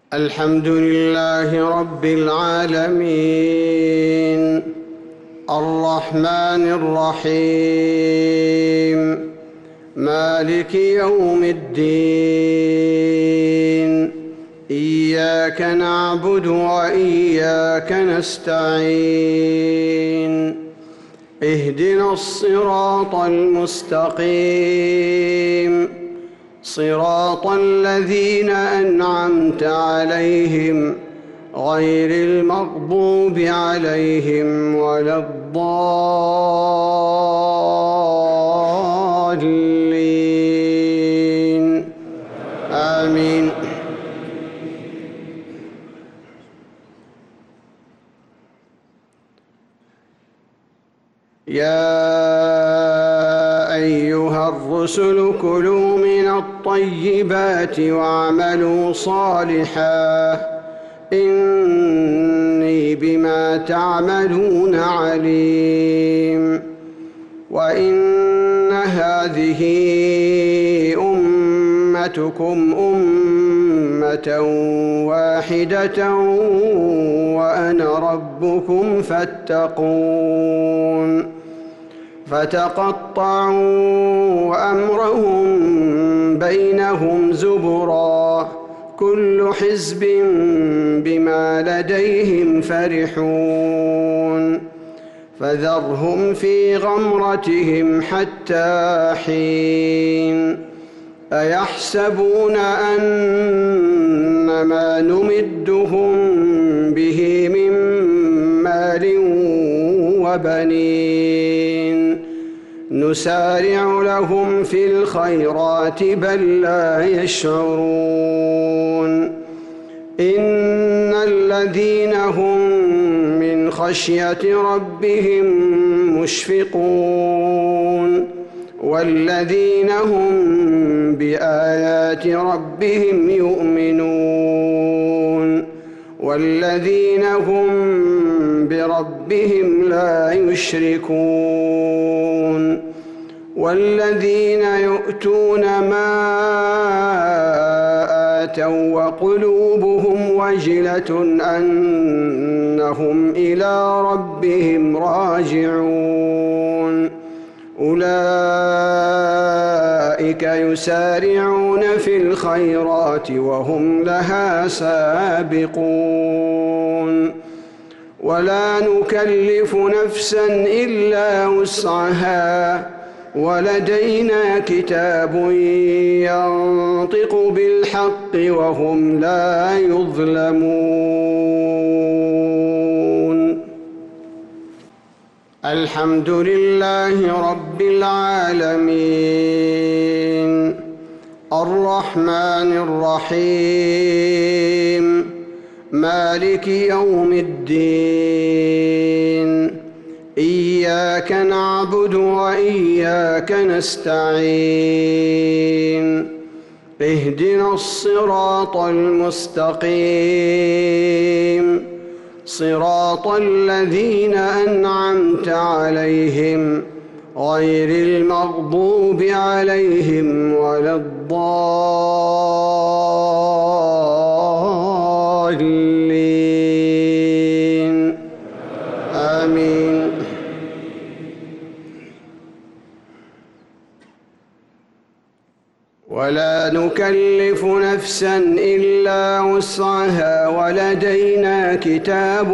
الحمد لله رب العالمين الرحمن الرحيم مالك يوم الدين إياك نعبد وإياك نستعين اهدنا الصراط المستقيم صراط الذين أنعمت عليهم غير المغضوب عليهم ولا الضالين آمين. يا أيها الرسل كلوا من الطيبات واعملوا صالحا إني بما تعملون عليم. وإن هذه أمتكم أمة واحدة وأنا ربكم فاتقون. فتقطعوا أمرهم بينهم زبرا كل حزب بما لديهم فرحون. فذرهم في غمرتهم حتى حين. أيحسبون أن ما نمدهم به من مال وبنين نسارع لهم في الخيرات بل لا يشعرون. إن الذين هم من خشية ربهم مشفقون والذين هم بآيات ربهم يؤمنون والذين هم بربهم لا يشركون. والذين يؤتون ما آتوا وقلوبهم وجلة أنهم إلى ربهم راجعون أولئك يسارعون في الخيرات وهم لها سابقون. ولا نكلف نفسا إلا وسعها ولدينا كتاب ينطق بالحق وهم لا يظلمون. الحمد لله رب العالمين الرحمن الرحيم مالك يوم الدين إياك نعبد وإياك نستعين اهدنا الصراط المستقيم صراط الذين أنعمت عليهم غير المغضوب عليهم ولا الضالين آمين. ولا نكلف نفسا إلا وسعها ولدينا كتاب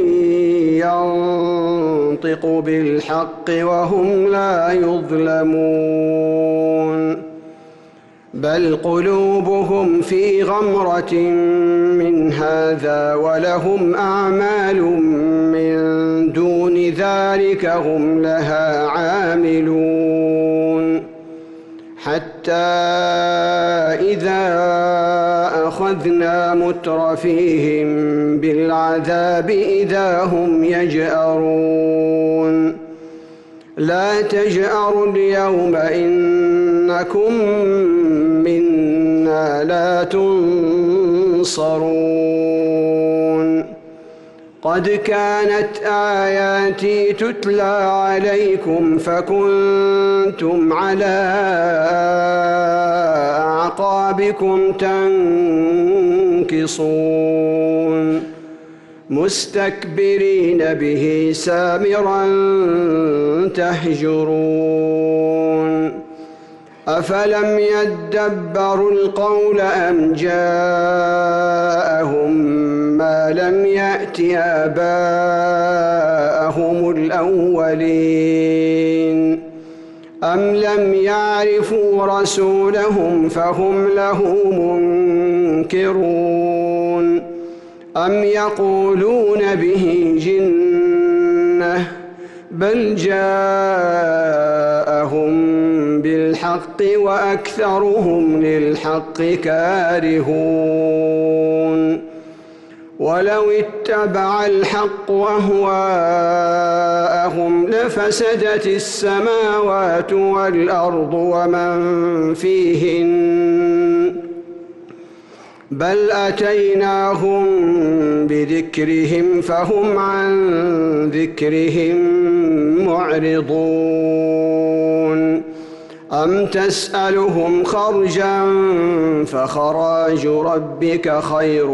ينطق بالحق وهم لا يظلمون. بل قلوبهم في غمرة من هذا ولهم أعمال من دون ذلك هم لها عاملون. حتى إذا أخذنا مترفيهم بالعذاب إذا هم يجأرون. لا تجأروا اليوم إنكم منا لا تنصرون. قد كانت آياتي تتلى عليكم فكنتم على أعقابكم ننكصون مستكبرين به سامرا تهجرون أفلم يدبروا القول أم جاءهم ما لم يأت آباءهم الأولين أم لم يعرفوا رسولهم فهم له منكرون أم يقولون به جنة بل جاءهم بالحق وأكثرهم للحق كارهون ولو اتبع الحق أهواءهم لفسدت السماوات والأرض ومن فيهن بل أتيناهم بذكرهم فهم عن ذكرهم معرضون أم تسألهم خرجا فخراج ربك خير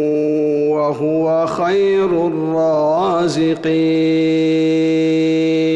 وهو خير الرازقين